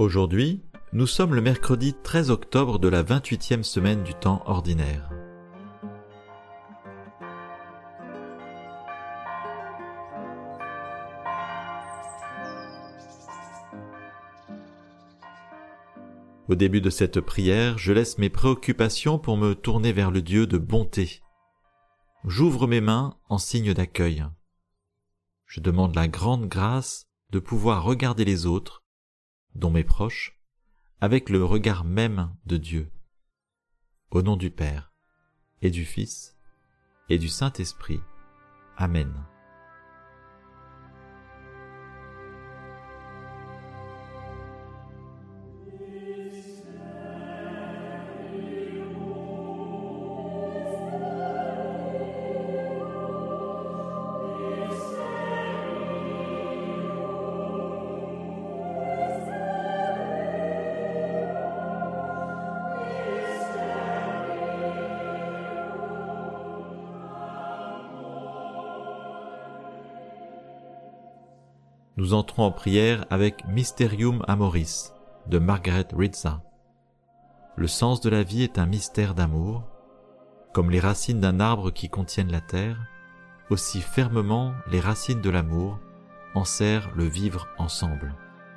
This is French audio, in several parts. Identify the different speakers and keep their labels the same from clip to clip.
Speaker 1: Aujourd'hui, nous sommes le mercredi 13 octobre de la 28e semaine du temps ordinaire. Au début de cette prière, je laisse mes préoccupations pour me tourner vers le Dieu de bonté. J'ouvre mes mains en signe d'accueil. Je demande la grande grâce de pouvoir regarder les autres, dont mes proches, avec le regard même de Dieu. Au nom du Père, et du Fils, et du Saint-Esprit. Amen. Nous entrons en prière avec Mysterium Amoris de Margaret Ritza. Le sens de la vie est un mystère d'amour. Comme les racines d'un arbre qui contiennent la terre, aussi fermement les racines de l'amour enserrent le vivre ensemble.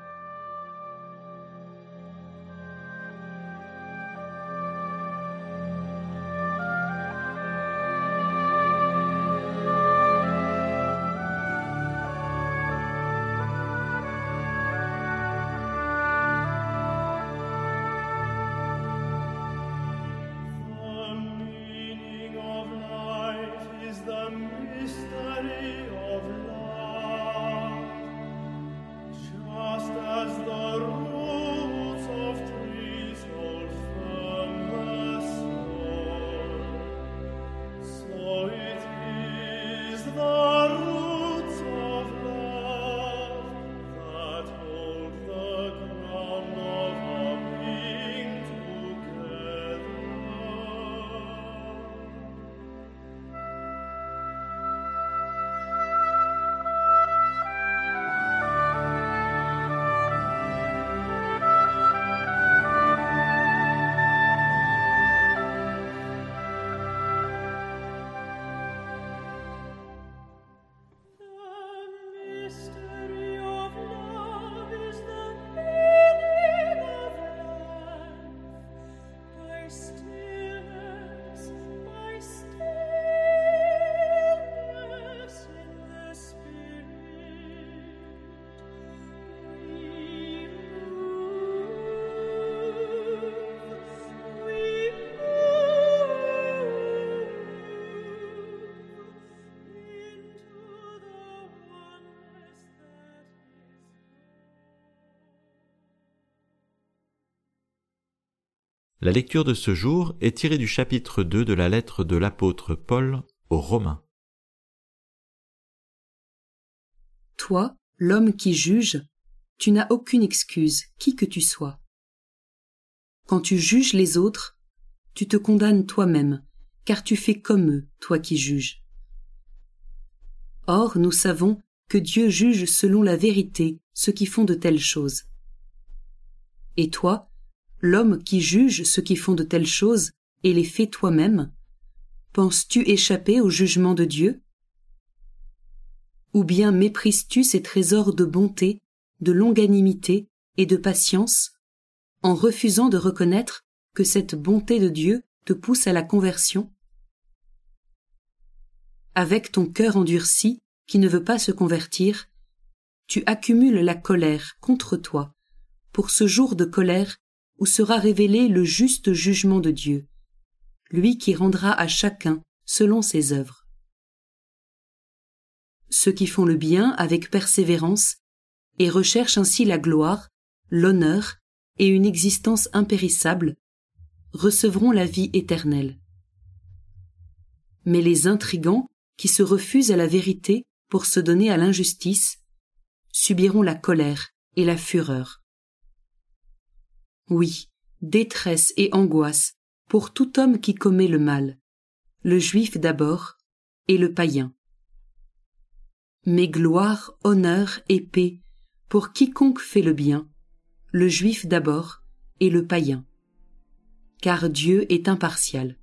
Speaker 1: La lecture de ce jour est tirée du chapitre 2 de la lettre de l'apôtre Paul aux Romains.
Speaker 2: Toi, l'homme qui juge, tu n'as aucune excuse, qui que tu sois. Quand tu juges les autres, tu te condamnes toi-même, car tu fais comme eux, toi qui juges. Or, nous savons que Dieu juge selon la vérité ceux qui font de telles choses. Et toi, l'homme qui juge ceux qui font de telles choses et les fait toi-même, penses-tu échapper au jugement de Dieu? Ou bien méprises-tu ces trésors de bonté, de longanimité et de patience, en refusant de reconnaître que cette bonté de Dieu te pousse à la conversion? Avec ton cœur endurci, qui ne veut pas se convertir, tu accumules la colère contre toi, pour ce jour de colère où sera révélé le juste jugement de Dieu, lui qui rendra à chacun selon ses œuvres. Ceux qui font le bien avec persévérance et recherchent ainsi la gloire, l'honneur et une existence impérissable, recevront la vie éternelle. Mais les intrigants qui se refusent à la vérité pour se donner à l'injustice subiront la colère et la fureur. Oui, détresse et angoisse pour tout homme qui commet le mal, le juif d'abord et le païen. Mais gloire, honneur et paix pour quiconque fait le bien, le juif d'abord et le païen. Car Dieu est impartial.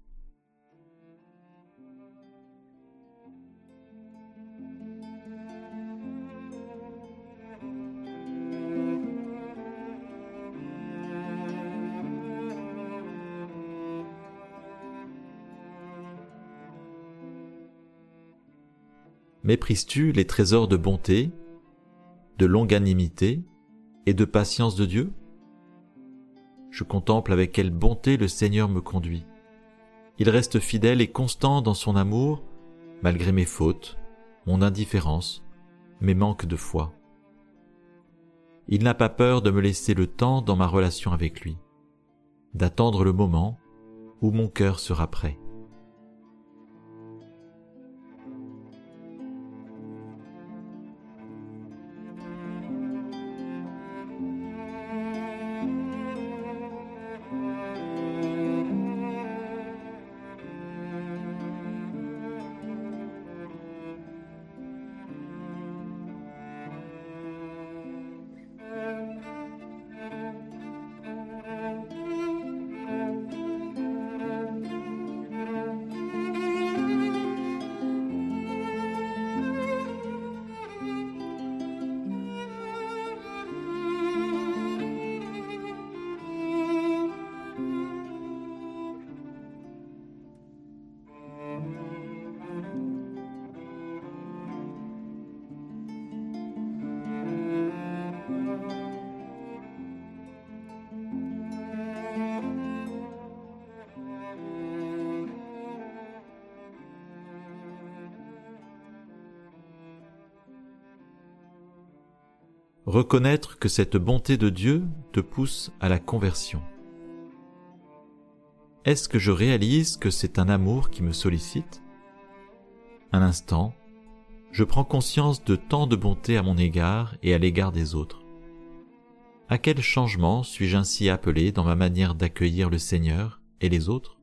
Speaker 1: Méprises-tu les trésors de bonté, de longanimité et de patience de Dieu? Je contemple avec quelle bonté le Seigneur me conduit. Il reste fidèle et constant dans son amour, malgré mes fautes, mon indifférence, mes manques de foi. Il n'a pas peur de me laisser le temps dans ma relation avec lui, d'attendre le moment où mon cœur sera prêt. Reconnaître que cette bonté de Dieu te pousse à la conversion. Est-ce que je réalise que c'est un amour qui me sollicite? Un instant, je prends conscience de tant de bonté à mon égard et à l'égard des autres. À quel changement suis-je ainsi appelé dans ma manière d'accueillir le Seigneur et les autres?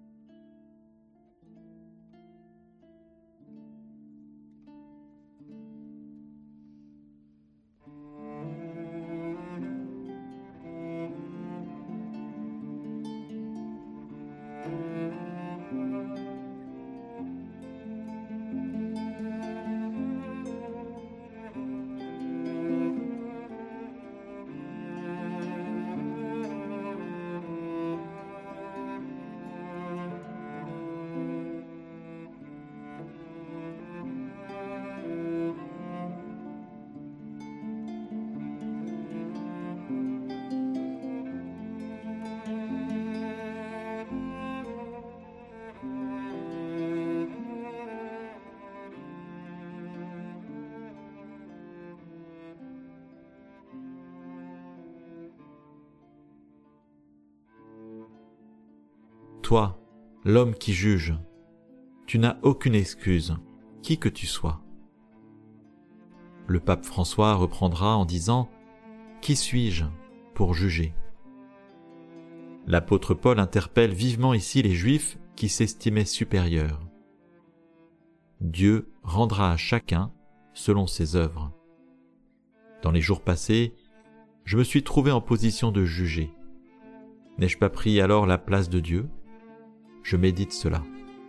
Speaker 1: Toi, l'homme qui juge, tu n'as aucune excuse, qui que tu sois. Le pape François reprendra en disant « Qui suis-je pour juger ?» L'apôtre Paul interpelle vivement ici les Juifs qui s'estimaient supérieurs. Dieu rendra à chacun selon ses œuvres. Dans les jours passés, je me suis trouvé en position de juger. N'ai-je pas pris alors la place de Dieu ? Je médite cela.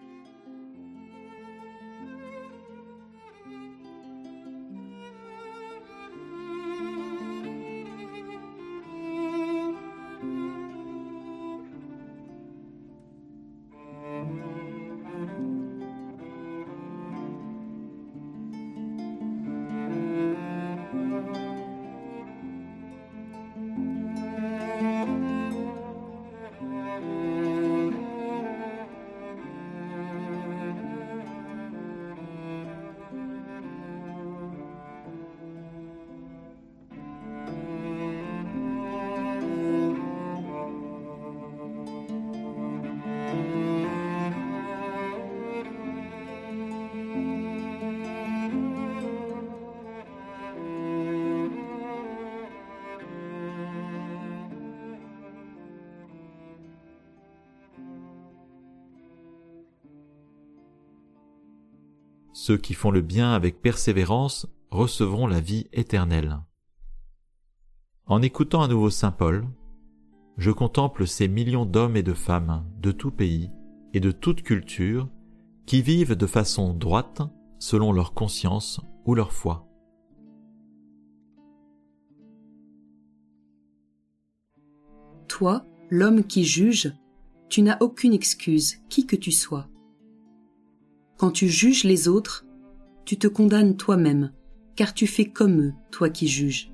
Speaker 1: Ceux qui font le bien avec persévérance recevront la vie éternelle. En écoutant à nouveau saint Paul, je contemple ces millions d'hommes et de femmes de tout pays et de toute culture qui vivent de façon droite selon leur conscience ou leur foi.
Speaker 2: Toi, l'homme qui juge, tu n'as aucune excuse, qui que tu sois. Quand tu juges les autres, tu te condamnes toi-même, car tu fais comme eux, toi qui juges.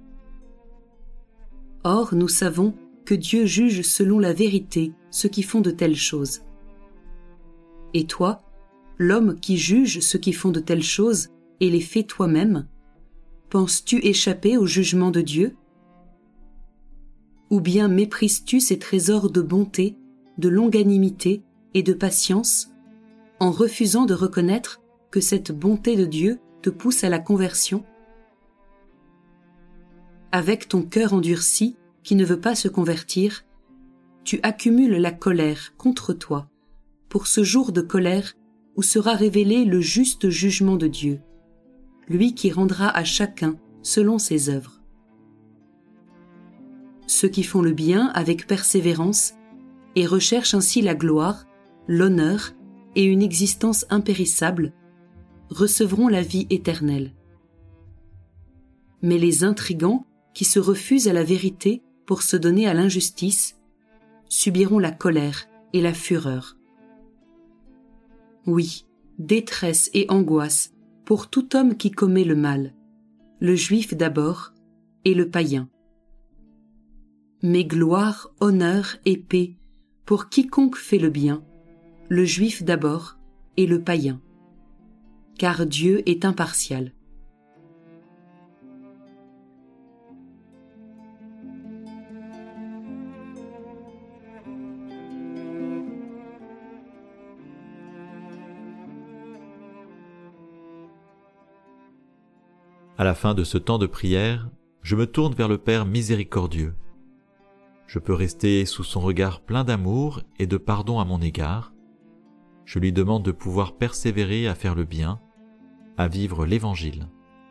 Speaker 2: Or, nous savons que Dieu juge selon la vérité ceux qui font de telles choses. Et toi, l'homme qui juge ceux qui font de telles choses et les fait toi-même, penses-tu échapper au jugement de Dieu? Ou bien méprises-tu ces trésors de bonté, de longanimité et de patience, en refusant de reconnaître que cette bonté de Dieu te pousse à la conversion? Avec ton cœur endurci, qui ne veut pas se convertir, tu accumules la colère contre toi, pour ce jour de colère où sera révélé le juste jugement de Dieu, lui qui rendra à chacun selon ses œuvres. Ceux qui font le bien avec persévérance et recherchent ainsi la gloire, l'honneur et une existence impérissable, recevront la vie éternelle. Mais les intrigants qui se refusent à la vérité pour se donner à l'injustice subiront la colère et la fureur. Oui, détresse et angoisse pour tout homme qui commet le mal, le juif d'abord et le païen. Mais gloire, honneur et paix pour quiconque fait le bien, le juif d'abord et le païen. Car Dieu est impartial.
Speaker 1: À la fin de ce temps de prière, je me tourne vers le Père miséricordieux. Je peux rester sous son regard plein d'amour et de pardon à mon égard. Je lui demande de pouvoir persévérer à faire le bien, à vivre l'Évangile.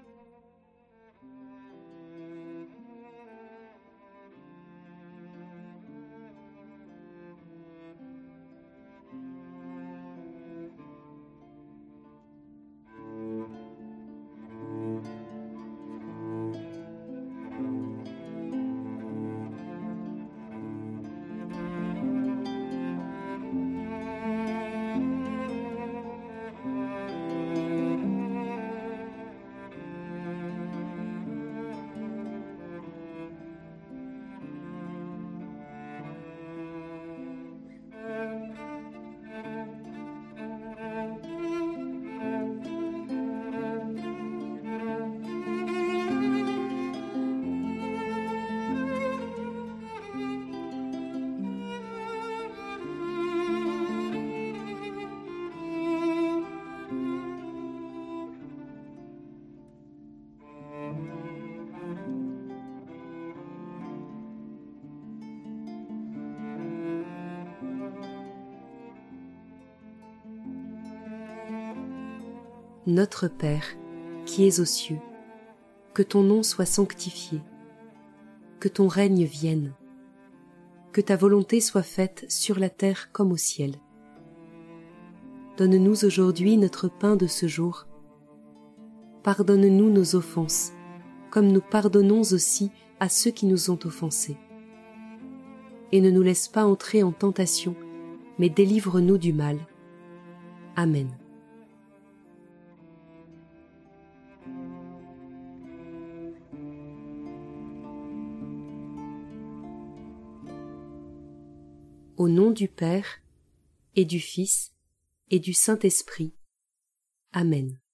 Speaker 2: Notre Père, qui es aux cieux, que ton nom soit sanctifié, que ton règne vienne, que ta volonté soit faite sur la terre comme au ciel. Donne-nous aujourd'hui notre pain de ce jour. Pardonne-nous nos offenses, comme nous pardonnons aussi à ceux qui nous ont offensés. Et ne nous laisse pas entrer en tentation, mais délivre-nous du mal. Amen. Au nom du Père, et du Fils, et du Saint-Esprit. Amen.